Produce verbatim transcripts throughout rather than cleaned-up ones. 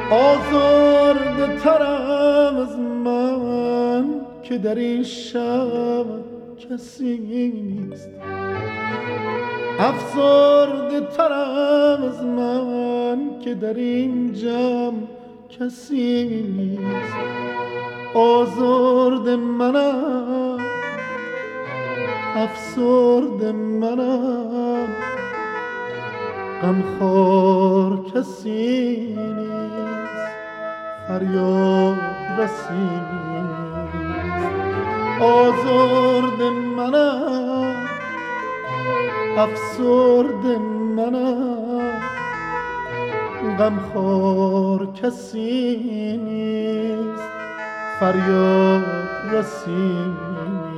آزرده ترم از من که در این شب کسی نیست، افسرده ترم از من که در این جمع کسی نیست. آزرده منم، افسرده منم، غمخوار کسی نیست، فریاد رسی نیست. آزرده منم، افسرده منم، غمخوار کسی نیست، فریاد رسی نیست.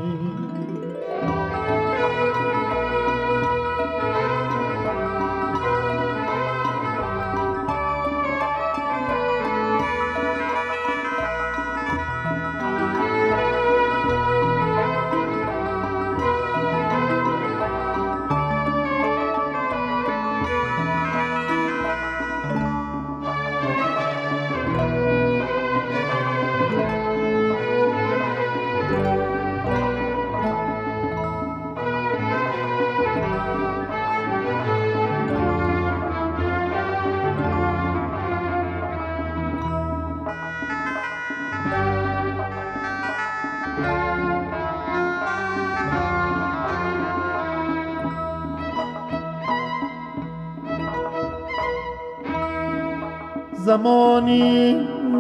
زمانی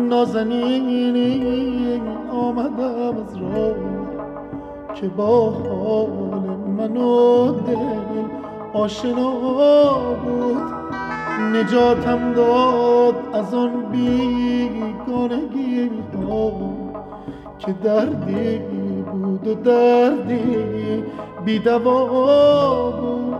نازنینی آمدم از راه که با حال من و دل آشنا بود. نجاتم داد از آن بیگانگی ها که دردی بود و دردی بی‌دوا بود.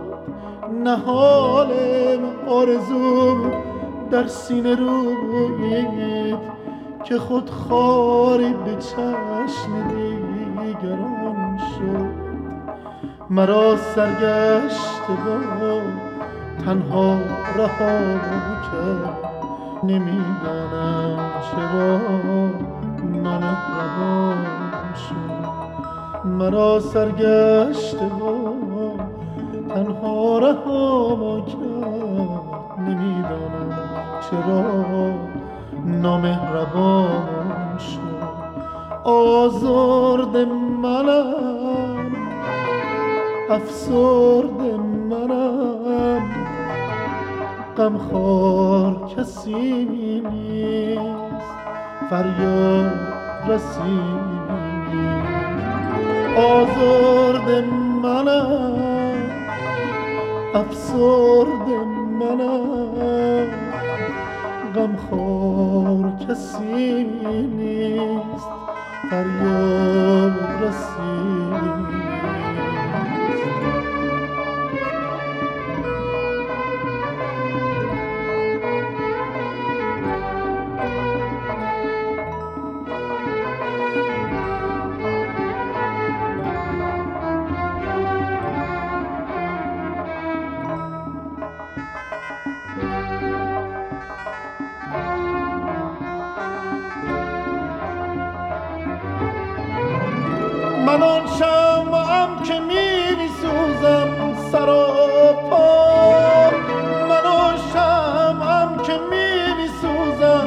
نهال آرزو در سینه رویید که خود خاری به چشم دیگران شد. مرا سرگشته با تنها رها کرد، نمیدانم چرا نامهربان شد. مرا سرگشته با تنها رها کرد، نمیدانم چرا نامهربان شد. آزرده منم، افسرده منم، غمخوار کسی نیست، فریاد رسی نیست. آزرده منم، افسرده منم، غمخوار کسی نیست، فریاد رسی نیست. من آن شمعم که می سوزم سراپا، من آن شمعم که می سوزم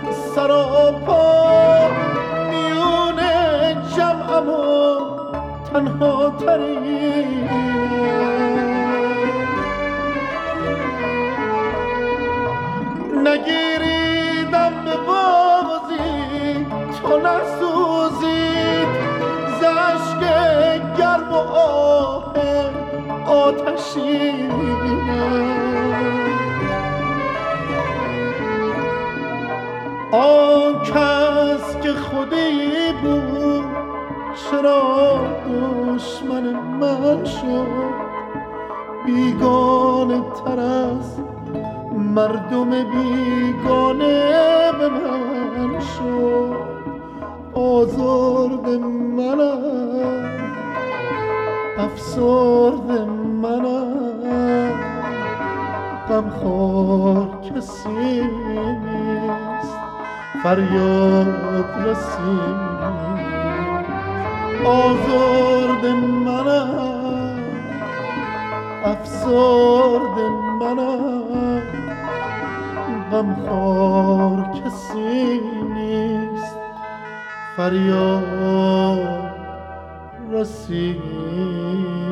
سراپا، میون جمعم و تنها ترینم. نگیریدم به بازی تو نسوزید، ز اشک گرم و آه آتشینم. آن کس که خودی بود چرا دشمن من شد، بیگانه تر از مردم بیگانه به من شد. آزرده منم، افسرده منم، غمخوار کسی نیست، فریاد رسی آزرد منم، افسرد منم، غمخوار کسی نیست، فریاد رسی